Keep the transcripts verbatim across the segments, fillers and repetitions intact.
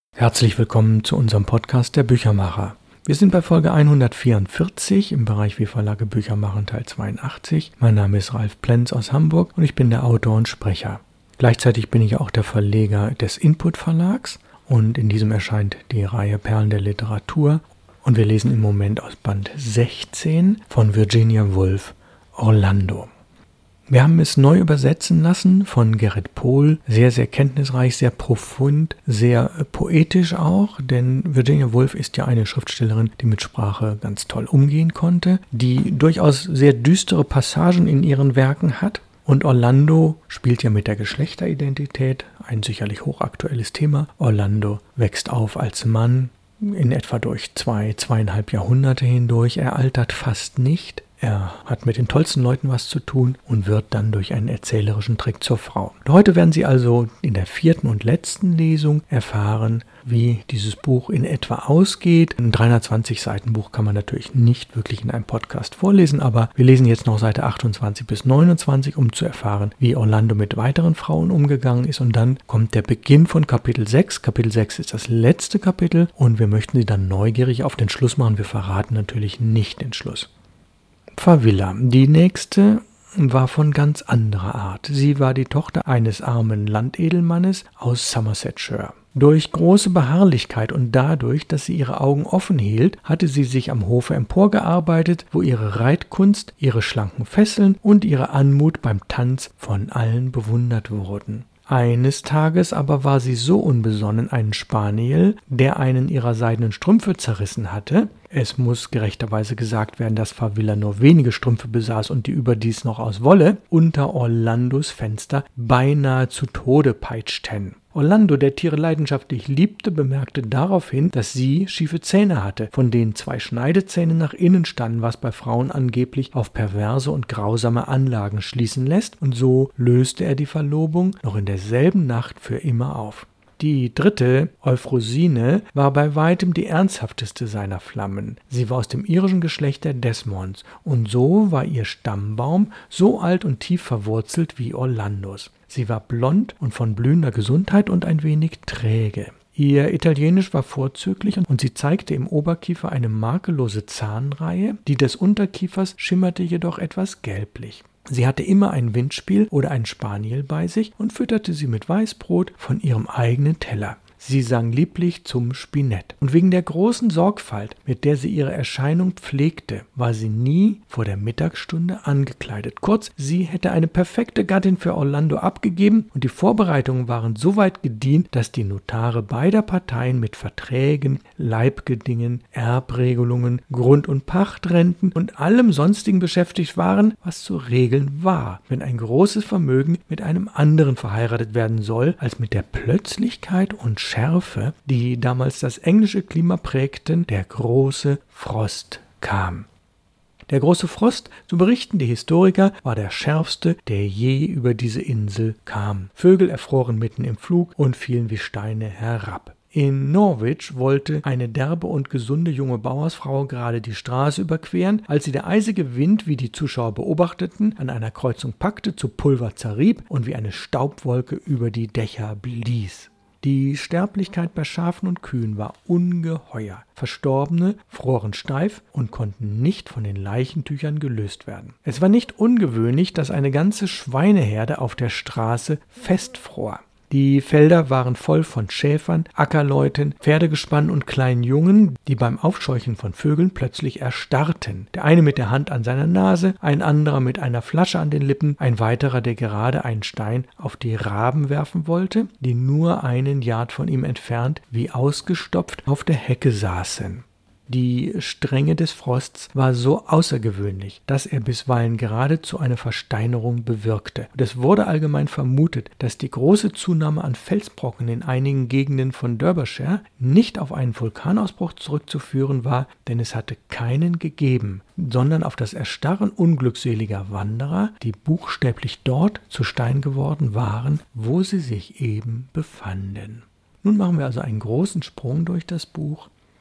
Herzlich willkommen zu unserem Podcast der Büchermacher. Wir sind bei Folge hundertvierundvierzig im Bereich Wie Verlage Bücher machen Teil zweiundachtzig. Mein Name ist Ralf Plenz aus Hamburg und ich bin der Autor und Sprecher. Gleichzeitig bin ich auch der Verleger des Input Verlags und in diesem erscheint die Reihe Perlen der Literatur und wir lesen im Moment aus Band sechzehn von Virginia Woolf, Orlando. Wir haben es neu übersetzen lassen von Gerrit Pohl, sehr, sehr kenntnisreich, sehr profund, sehr poetisch auch, denn Virginia Woolf ist ja eine Schriftstellerin, die mit Sprache ganz toll umgehen konnte, die durchaus sehr düstere Passagen in ihren Werken hat. Und Orlando spielt ja mit der Geschlechteridentität, ein sicherlich hochaktuelles Thema. Orlando wächst auf als Mann, in etwa durch zwei, zweieinhalb Jahrhunderte hindurch, er altert fast nicht. Er hat mit den tollsten Leuten was zu tun und wird dann durch einen erzählerischen Trick zur Frau. Und heute werden Sie also in der vierten und letzten Lesung erfahren, wie dieses Buch in etwa ausgeht. Ein dreihundertzwanzig Seiten Buch kann man natürlich nicht wirklich in einem Podcast vorlesen, aber wir lesen jetzt noch Seite achtundzwanzig bis neunundzwanzig, um zu erfahren, wie Orlando mit weiteren Frauen umgegangen ist. Und dann kommt der Beginn von Kapitel sechs. Kapitel sechs ist das letzte Kapitel und wir möchten Sie dann neugierig auf den Schluss machen. Wir verraten natürlich nicht den Schluss. Favilla. Die nächste war von ganz anderer Art. Sie war die Tochter eines armen Landedelmannes aus Somersetshire. Durch große Beharrlichkeit und dadurch, dass sie ihre Augen offen hielt, hatte sie sich am Hofe emporgearbeitet, wo ihre Reitkunst, ihre schlanken Fesseln und ihre Anmut beim Tanz von allen bewundert wurden. Eines Tages aber war sie so unbesonnen, einen Spaniel, der einen ihrer seidenen Strümpfe zerrissen hatte. Es muss gerechterweise gesagt werden, dass Favilla nur wenige Strümpfe besaß und die überdies noch aus Wolle, unter Orlandos Fenster beinahe zu Tode peitschten. Orlando, der Tiere leidenschaftlich liebte, bemerkte daraufhin, dass sie schiefe Zähne hatte, von denen zwei Schneidezähne nach innen standen, was bei Frauen angeblich auf perverse und grausame Anlagen schließen lässt, und so löste er die Verlobung noch in derselben Nacht für immer auf. Die dritte, Euphrosine, war bei weitem die ernsthafteste seiner Flammen. Sie war aus dem irischen Geschlecht der Desmonds, und so war ihr Stammbaum so alt und tief verwurzelt wie Orlandos. Sie war blond und von blühender Gesundheit und ein wenig träge. Ihr Italienisch war vorzüglich und sie zeigte im Oberkiefer eine makellose Zahnreihe, die des Unterkiefers schimmerte jedoch etwas gelblich. Sie hatte immer ein Windspiel oder ein Spaniel bei sich und fütterte sie mit Weißbrot von ihrem eigenen Teller. Sie sang lieblich zum Spinett. Und wegen der großen Sorgfalt, mit der sie ihre Erscheinung pflegte, war sie nie vor der Mittagsstunde angekleidet. Kurz, sie hätte eine perfekte Gattin für Orlando abgegeben und die Vorbereitungen waren so weit gediehen, dass die Notare beider Parteien mit Verträgen, Leibgedingen, Erbregelungen, Grund- und Pachtrenten und allem Sonstigen beschäftigt waren, was zu regeln war, wenn ein großes Vermögen mit einem anderen verheiratet werden soll, als mit der Plötzlichkeit und Schärfe, die damals das englische Klima prägten, der große Frost kam. Der große Frost, so berichten die Historiker, war der schärfste, der je über diese Insel kam. Vögel erfroren mitten im Flug und fielen wie Steine herab. In Norwich wollte eine derbe und gesunde junge Bauersfrau gerade die Straße überqueren, als sie der eisige Wind, wie die Zuschauer beobachteten, an einer Kreuzung packte, zu Pulver zerrieb und wie eine Staubwolke über die Dächer blies. Die Sterblichkeit bei Schafen und Kühen war ungeheuer. Verstorbene froren steif und konnten nicht von den Leichentüchern gelöst werden. Es war nicht ungewöhnlich, dass eine ganze Schweineherde auf der Straße festfror. Die Felder waren voll von Schäfern, Ackerleuten, Pferdegespann und kleinen Jungen, die beim Aufscheuchen von Vögeln plötzlich erstarrten. Der eine mit der Hand an seiner Nase, ein anderer mit einer Flasche an den Lippen, ein weiterer, der gerade einen Stein auf die Raben werfen wollte, die nur einen Yard von ihm entfernt, wie ausgestopft auf der Hecke saßen. Die Strenge des Frosts war so außergewöhnlich, dass er bisweilen geradezu eine Versteinerung bewirkte. Und es wurde allgemein vermutet, dass die große Zunahme an Felsbrocken in einigen Gegenden von Derbyshire nicht auf einen Vulkanausbruch zurückzuführen war, denn es hatte keinen gegeben, sondern auf das Erstarren unglückseliger Wanderer, die buchstäblich dort zu Stein geworden waren, wo sie sich eben befanden. Nun machen wir also einen großen Sprung durch das Buch.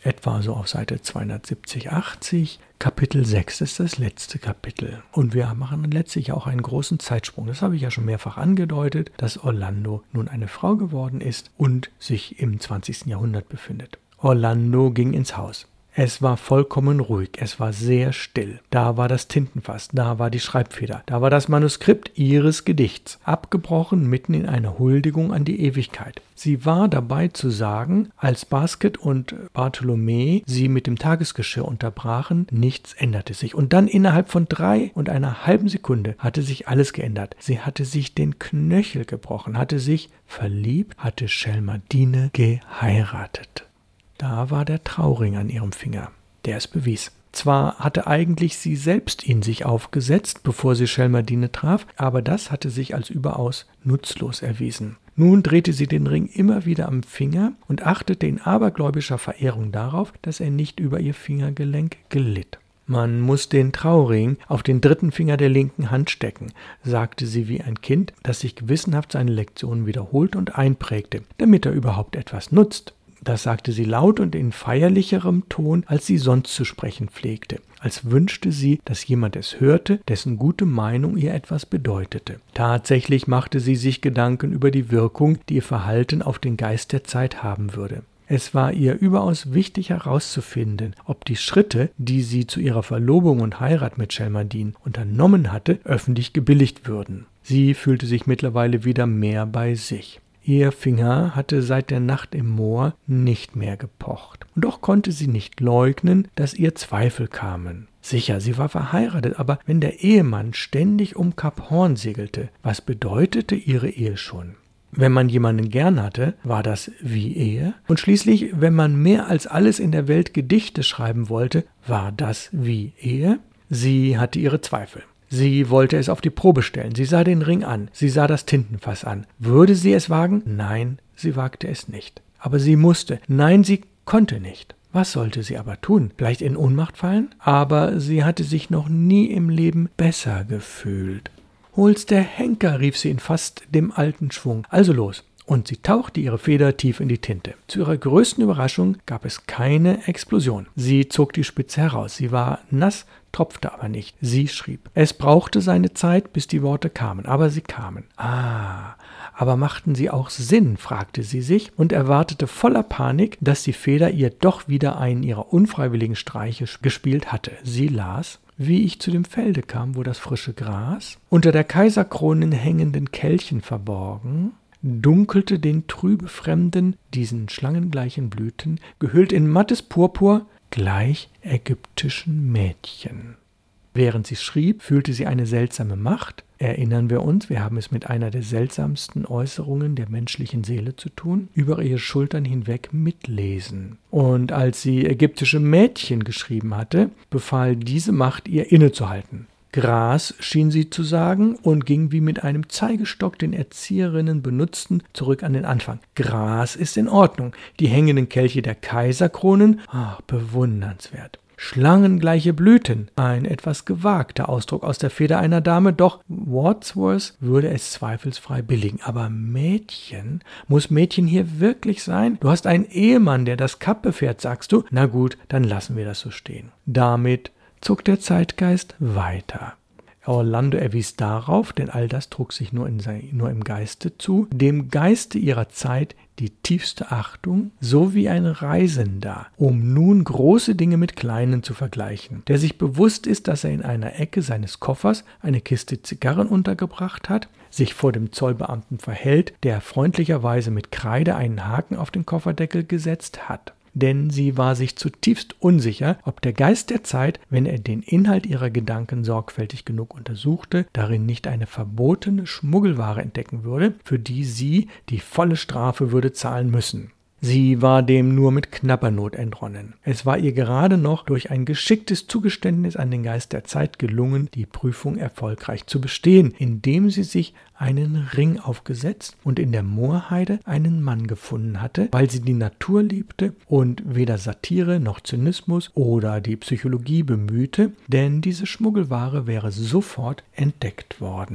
etwa so auf Seite zweihundertsiebzig, achtzig. Kapitel sechs ist das letzte Kapitel. Und wir machen letztlich auch einen großen Zeitsprung. Das habe ich ja schon mehrfach angedeutet, dass Orlando nun eine Frau geworden ist und sich im zwanzigsten Jahrhundert befindet. Orlando ging ins Haus. Es war vollkommen ruhig, es war sehr still. Da war das Tintenfass, da war die Schreibfeder, da war das Manuskript ihres Gedichts, abgebrochen mitten in einer Huldigung an die Ewigkeit. Sie war dabei zu sagen, als Basket und Bartholomä sie mit dem Tagesgeschirr unterbrachen, nichts änderte sich. Und dann innerhalb von drei und einer halben Sekunde hatte sich alles geändert. Sie hatte sich den Knöchel gebrochen, hatte sich verliebt, hatte Schelmadine geheiratet. Da war der Trauring an ihrem Finger, der es bewies. Zwar hatte eigentlich sie selbst ihn sich aufgesetzt, bevor sie Schelmadine traf, aber das hatte sich als überaus nutzlos erwiesen. Nun drehte sie den Ring immer wieder am Finger und achtete in abergläubischer Verehrung darauf, dass er nicht über ihr Fingergelenk glitt. Man muss den Trauring auf den dritten Finger der linken Hand stecken, sagte sie wie ein Kind, das sich gewissenhaft seine Lektionen wiederholt und einprägte, damit er überhaupt etwas nutzt. Das sagte sie laut und in feierlicherem Ton, als sie sonst zu sprechen pflegte, als wünschte sie, dass jemand es hörte, dessen gute Meinung ihr etwas bedeutete. Tatsächlich machte sie sich Gedanken über die Wirkung, die ihr Verhalten auf den Geist der Zeit haben würde. Es war ihr überaus wichtig herauszufinden, ob die Schritte, die sie zu ihrer Verlobung und Heirat mit Schelmadin unternommen hatte, öffentlich gebilligt würden. Sie fühlte sich mittlerweile wieder mehr bei sich. Ihr Finger hatte seit der Nacht im Moor nicht mehr gepocht. Und doch konnte sie nicht leugnen, dass ihr Zweifel kamen. Sicher, sie war verheiratet, aber wenn der Ehemann ständig um Kap Horn segelte, was bedeutete ihre Ehe schon? Wenn man jemanden gern hatte, war das wie Ehe? Und schließlich, wenn man mehr als alles in der Welt Gedichte schreiben wollte, war das wie Ehe? Sie hatte ihre Zweifel. Sie wollte es auf die Probe stellen. Sie sah den Ring an. Sie sah das Tintenfass an. Würde sie es wagen? Nein, sie wagte es nicht. Aber sie musste. Nein, sie konnte nicht. Was sollte sie aber tun? Vielleicht in Ohnmacht fallen? Aber sie hatte sich noch nie im Leben besser gefühlt. »Hol's der Henker«, rief sie in fast dem alten Schwung. »Also los!« Und sie tauchte ihre Feder tief in die Tinte. Zu ihrer größten Überraschung gab es keine Explosion. Sie zog die Spitze heraus. Sie war nass, tropfte aber nicht. Sie schrieb. Es brauchte seine Zeit, bis die Worte kamen, aber sie kamen. Ah, aber machten sie auch Sinn, fragte sie sich und erwartete voller Panik, dass die Feder ihr doch wieder einen ihrer unfreiwilligen Streiche gespielt hatte. Sie las: Wie ich zu dem Felde kam, wo das frische Gras unter der Kaiserkronen hängenden Kelchen verborgen, dunkelte den trübe Fremden, diesen schlangengleichen Blüten, gehüllt in mattes Purpur, gleich ägyptischen Mädchen. Während sie schrieb, fühlte sie eine seltsame Macht. Erinnern wir uns, wir haben es mit einer der seltsamsten Äußerungen der menschlichen Seele zu tun, über ihre Schultern hinweg mitlesen. Und als sie ägyptische Mädchen geschrieben hatte, befahl diese Macht ihr innezuhalten. Gras, schien sie zu sagen, und ging wie mit einem Zeigestock, den Erzieherinnen benutzten, zurück an den Anfang. Gras ist in Ordnung. Die hängenden Kelche der Kaiserkronen, ach, bewundernswert. Schlangengleiche Blüten, ein etwas gewagter Ausdruck aus der Feder einer Dame, doch Wordsworth würde es zweifelsfrei billigen. Aber Mädchen? Muss Mädchen hier wirklich sein? Du hast einen Ehemann, der das Kap befährt, sagst du? Na gut, dann lassen wir das so stehen. Damit zog der Zeitgeist weiter. Orlando erwies darauf, denn all das trug sich nur, in sein, nur im Geiste zu, dem Geiste ihrer Zeit die tiefste Achtung, so wie ein Reisender, um nun große Dinge mit kleinen zu vergleichen, der sich bewusst ist, dass er in einer Ecke seines Koffers eine Kiste Zigarren untergebracht hat, sich vor dem Zollbeamten verhält, der freundlicherweise mit Kreide einen Haken auf den Kofferdeckel gesetzt hat. Denn sie war sich zutiefst unsicher, ob der Geist der Zeit, wenn er den Inhalt ihrer Gedanken sorgfältig genug untersuchte, darin nicht eine verbotene Schmuggelware entdecken würde, für die sie die volle Strafe würde zahlen müssen. Sie war dem nur mit knapper Not entronnen. Es war ihr gerade noch durch ein geschicktes Zugeständnis an den Geist der Zeit gelungen, die Prüfung erfolgreich zu bestehen, indem sie sich einen Ring aufgesetzt und in der Moorheide einen Mann gefunden hatte, weil sie die Natur liebte und weder Satire noch Zynismus oder die Psychologie bemühte, denn diese Schmuggelware wäre sofort entdeckt worden.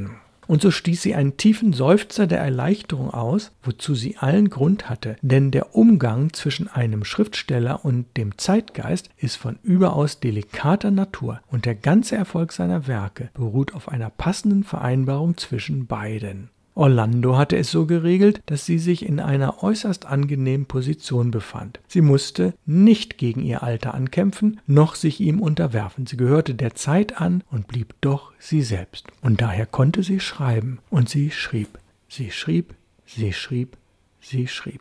Und so stieß sie einen tiefen Seufzer der Erleichterung aus, wozu sie allen Grund hatte, denn der Umgang zwischen einem Schriftsteller und dem Zeitgeist ist von überaus delikater Natur und der ganze Erfolg seiner Werke beruht auf einer passenden Vereinbarung zwischen beiden. Orlando hatte es so geregelt, dass sie sich in einer äußerst angenehmen Position befand. Sie musste nicht gegen ihr Alter ankämpfen, noch sich ihm unterwerfen. Sie gehörte der Zeit an und blieb doch sie selbst. Und daher konnte sie schreiben. Und sie schrieb, sie schrieb, sie schrieb, sie schrieb.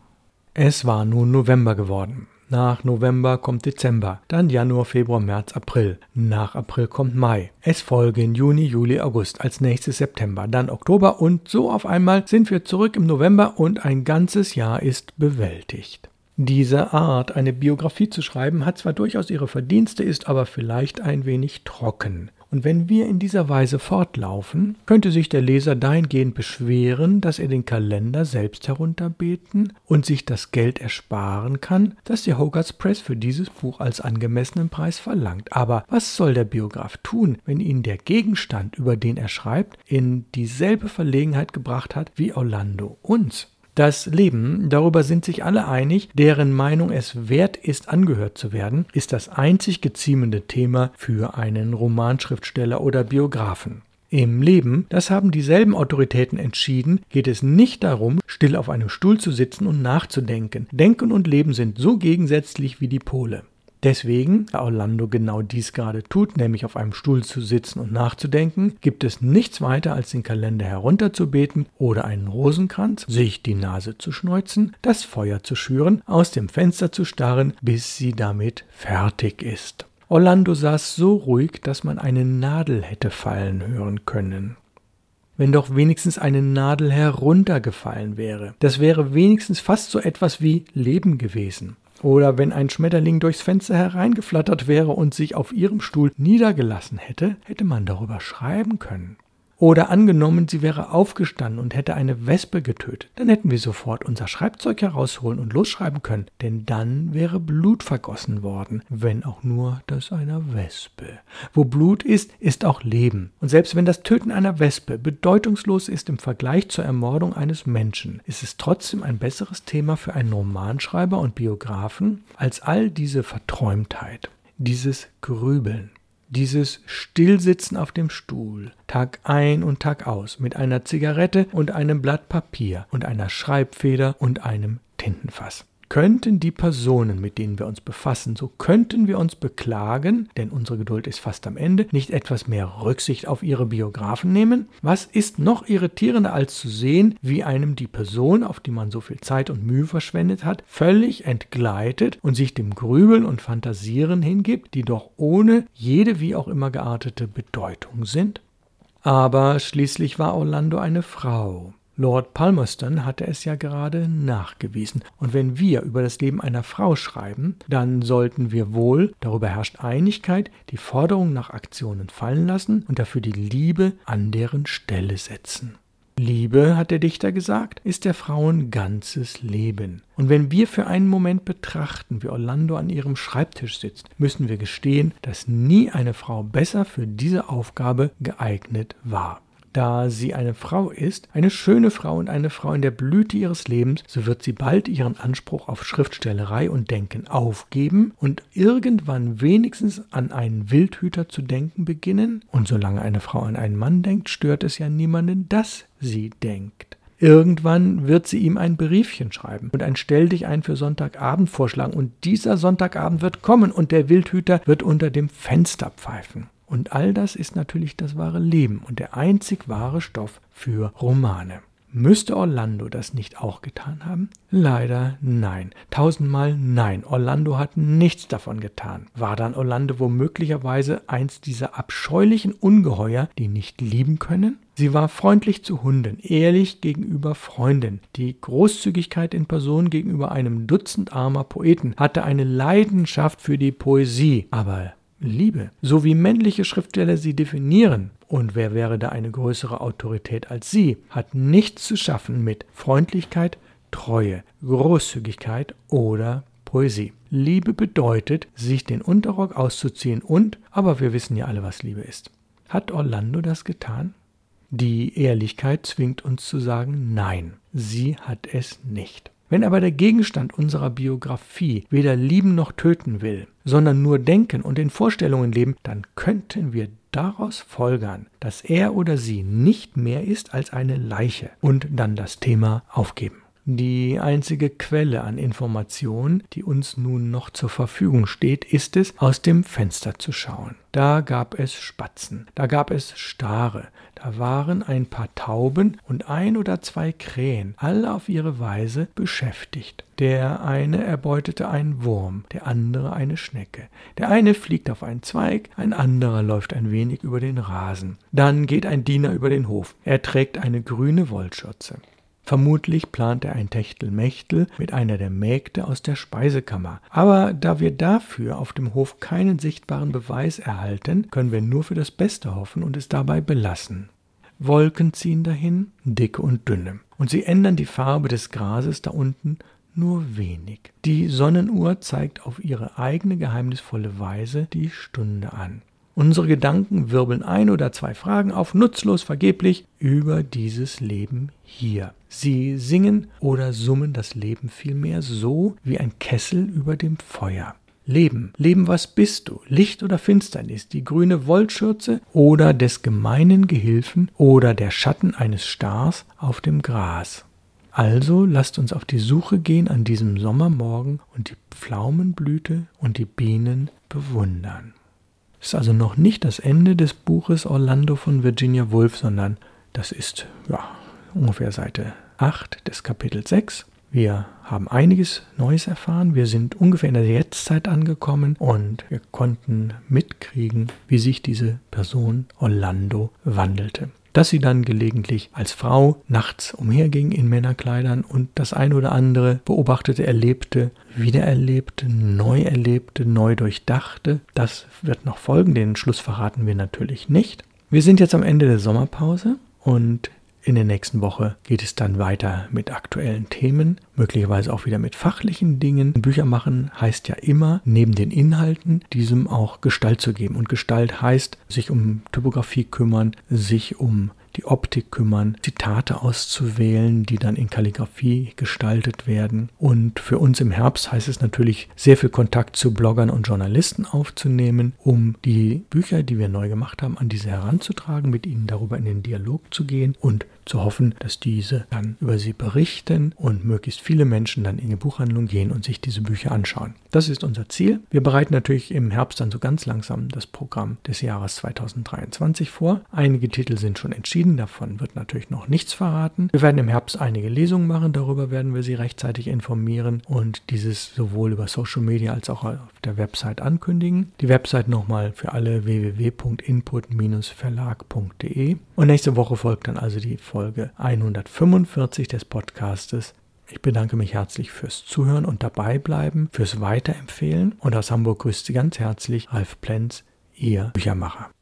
Es war nun November geworden. Nach November kommt Dezember, dann Januar, Februar, März, April. Nach April kommt Mai. Es folgen Juni, Juli, August, als nächstes September, dann Oktober und so auf einmal sind wir zurück im November und ein ganzes Jahr ist bewältigt. Diese Art, eine Biografie zu schreiben, hat zwar durchaus ihre Verdienste, ist aber vielleicht ein wenig trocken. Und wenn wir in dieser Weise fortlaufen, könnte sich der Leser dahingehend beschweren, dass er den Kalender selbst herunterbeten und sich das Geld ersparen kann, das die Hogarth Press für dieses Buch als angemessenen Preis verlangt. Aber was soll der Biograf tun, wenn ihn der Gegenstand, über den er schreibt, in dieselbe Verlegenheit gebracht hat wie Orlando uns? Das Leben, darüber sind sich alle einig, deren Meinung es wert ist, angehört zu werden, ist das einzig geziemende Thema für einen Romanschriftsteller oder Biografen. Im Leben, das haben dieselben Autoritäten entschieden, geht es nicht darum, still auf einem Stuhl zu sitzen und nachzudenken. Denken und Leben sind so gegensätzlich wie die Pole. Deswegen, da Orlando genau dies gerade tut, nämlich auf einem Stuhl zu sitzen und nachzudenken, gibt es nichts weiter als den Kalender herunterzubeten oder einen Rosenkranz, sich die Nase zu schneuzen, das Feuer zu schüren, aus dem Fenster zu starren, bis sie damit fertig ist. Orlando saß so ruhig, dass man eine Nadel hätte fallen hören können. Wenn doch wenigstens eine Nadel heruntergefallen wäre. Das wäre wenigstens fast so etwas wie Leben gewesen. Oder wenn ein Schmetterling durchs Fenster hereingeflattert wäre und sich auf ihrem Stuhl niedergelassen hätte, hätte man darüber schreiben können. Oder angenommen, sie wäre aufgestanden und hätte eine Wespe getötet, dann hätten wir sofort unser Schreibzeug herausholen und losschreiben können, denn dann wäre Blut vergossen worden, wenn auch nur das einer Wespe. Wo Blut ist, ist auch Leben. Und selbst wenn das Töten einer Wespe bedeutungslos ist im Vergleich zur Ermordung eines Menschen, ist es trotzdem ein besseres Thema für einen Romanschreiber und Biografen als all diese Verträumtheit, dieses Grübeln. Dieses Stillsitzen auf dem Stuhl, Tag ein und Tag aus, mit einer Zigarette und einem Blatt Papier und einer Schreibfeder und einem Tintenfass. Könnten die Personen, mit denen wir uns befassen, so könnten wir uns beklagen, denn unsere Geduld ist fast am Ende, nicht etwas mehr Rücksicht auf ihre Biografen nehmen? Was ist noch irritierender als zu sehen, wie einem die Person, auf die man so viel Zeit und Mühe verschwendet hat, völlig entgleitet und sich dem Grübeln und Fantasieren hingibt, die doch ohne jede wie auch immer geartete Bedeutung sind? Aber schließlich war Orlando eine Frau. Lord Palmerston hatte es ja gerade nachgewiesen. Und wenn wir über das Leben einer Frau schreiben, dann sollten wir wohl, darüber herrscht Einigkeit, die Forderung nach Aktionen fallen lassen und dafür die Liebe an deren Stelle setzen. Liebe, hat der Dichter gesagt, ist der Frauen ganzes Leben. Und wenn wir für einen Moment betrachten, wie Orlando an ihrem Schreibtisch sitzt, müssen wir gestehen, dass nie eine Frau besser für diese Aufgabe geeignet war. Da sie eine Frau ist, eine schöne Frau und eine Frau in der Blüte ihres Lebens, so wird sie bald ihren Anspruch auf Schriftstellerei und Denken aufgeben und irgendwann wenigstens an einen Wildhüter zu denken beginnen. Und solange eine Frau an einen Mann denkt, stört es ja niemanden, dass sie denkt. Irgendwann wird sie ihm ein Briefchen schreiben und ein Stelldichein für Sonntagabend vorschlagen und dieser Sonntagabend wird kommen und der Wildhüter wird unter dem Fenster pfeifen. Und all das ist natürlich das wahre Leben und der einzig wahre Stoff für Romane. Müsste Orlando das nicht auch getan haben? Leider nein. Tausendmal nein. Orlando hat nichts davon getan. War dann Orlando womöglicherweise eins dieser abscheulichen Ungeheuer, die nicht lieben können? Sie war freundlich zu Hunden, ehrlich gegenüber Freunden. Die Großzügigkeit in Person gegenüber einem Dutzend armer Poeten hatte eine Leidenschaft für die Poesie. Aber Liebe, so wie männliche Schriftsteller sie definieren, und wer wäre da eine größere Autorität als sie, hat nichts zu schaffen mit Freundlichkeit, Treue, Großzügigkeit oder Poesie. Liebe bedeutet, sich den Unterrock auszuziehen und, aber wir wissen ja alle, was Liebe ist. Hat Orlando das getan? Die Ehrlichkeit zwingt uns zu sagen, nein, sie hat es nicht. Wenn aber der Gegenstand unserer Biografie weder lieben noch töten will, sondern nur denken und in Vorstellungen leben, dann könnten wir daraus folgern, dass er oder sie nicht mehr ist als eine Leiche und dann das Thema aufgeben. Die einzige Quelle an Informationen, die uns nun noch zur Verfügung steht, ist es, aus dem Fenster zu schauen. Da gab es Spatzen, da gab es Stare, da waren ein paar Tauben und ein oder zwei Krähen, alle auf ihre Weise beschäftigt. Der eine erbeutete einen Wurm, der andere eine Schnecke. Der eine fliegt auf einen Zweig, ein anderer läuft ein wenig über den Rasen. Dann geht ein Diener über den Hof. Er trägt eine grüne Wollschürze. Vermutlich plant er ein Techtelmechtel mit einer der Mägde aus der Speisekammer. Aber da wir dafür auf dem Hof keinen sichtbaren Beweis erhalten, können wir nur für das Beste hoffen und es dabei belassen. Wolken ziehen dahin, dicke und dünne. Und sie ändern die Farbe des Grases da unten nur wenig. Die Sonnenuhr zeigt auf ihre eigene geheimnisvolle Weise die Stunde an. Unsere Gedanken wirbeln ein oder zwei Fragen auf, nutzlos, vergeblich, über dieses Leben hier. Sie singen oder summen das Leben vielmehr so wie ein Kessel über dem Feuer. Leben, Leben, was bist du? Licht oder Finsternis, die grüne Wollschürze oder des gemeinen Gehilfen oder der Schatten eines Stars auf dem Gras. Also lasst uns auf die Suche gehen an diesem Sommermorgen und die Pflaumenblüte und die Bienen bewundern. Das ist also noch nicht das Ende des Buches Orlando von Virginia Woolf, sondern das ist ja, ungefähr Seite acht des Kapitel sechs. Wir haben einiges Neues erfahren. Wir sind ungefähr in der Jetztzeit angekommen und wir konnten mitkriegen, wie sich diese Person Orlando wandelte. Dass sie dann gelegentlich als Frau nachts umherging in Männerkleidern und das ein oder andere beobachtete, erlebte, wiedererlebte, neu erlebte, neu durchdachte. Das wird noch folgen, den Schluss verraten wir natürlich nicht. Wir sind jetzt am Ende der Sommerpause und in der nächsten Woche geht es dann weiter mit aktuellen Themen, möglicherweise auch wieder mit fachlichen Dingen. Bücher machen heißt ja immer, neben den Inhalten, diesem auch Gestalt zu geben. Und Gestalt heißt, sich um Typografie kümmern, sich um die Optik kümmern, Zitate auszuwählen, die dann in Kalligrafie gestaltet werden. Und für uns im Herbst heißt es natürlich, sehr viel Kontakt zu Bloggern und Journalisten aufzunehmen, um die Bücher, die wir neu gemacht haben, an diese heranzutragen, mit ihnen darüber in den Dialog zu gehen und zu hoffen, dass diese dann über sie berichten und möglichst viele Menschen dann in die Buchhandlung gehen und sich diese Bücher anschauen. Das ist unser Ziel. Wir bereiten natürlich im Herbst dann so ganz langsam das Programm des Jahres zweitausenddreiundzwanzig vor. Einige Titel sind schon entschieden, davon wird natürlich noch nichts verraten. Wir werden im Herbst einige Lesungen machen, darüber werden wir Sie rechtzeitig informieren und dieses sowohl über Social Media als auch auf der Website ankündigen. Die Website nochmal für alle w w w punkt input Bindestrich verlag punkt d e und nächste Woche folgt dann also die Folge hundertfünfundvierzig des Podcastes. Ich bedanke mich herzlich fürs Zuhören und dabei bleiben, fürs Weiterempfehlen und aus Hamburg grüßt Sie ganz herzlich Ralf Plenz, Ihr Büchermacher.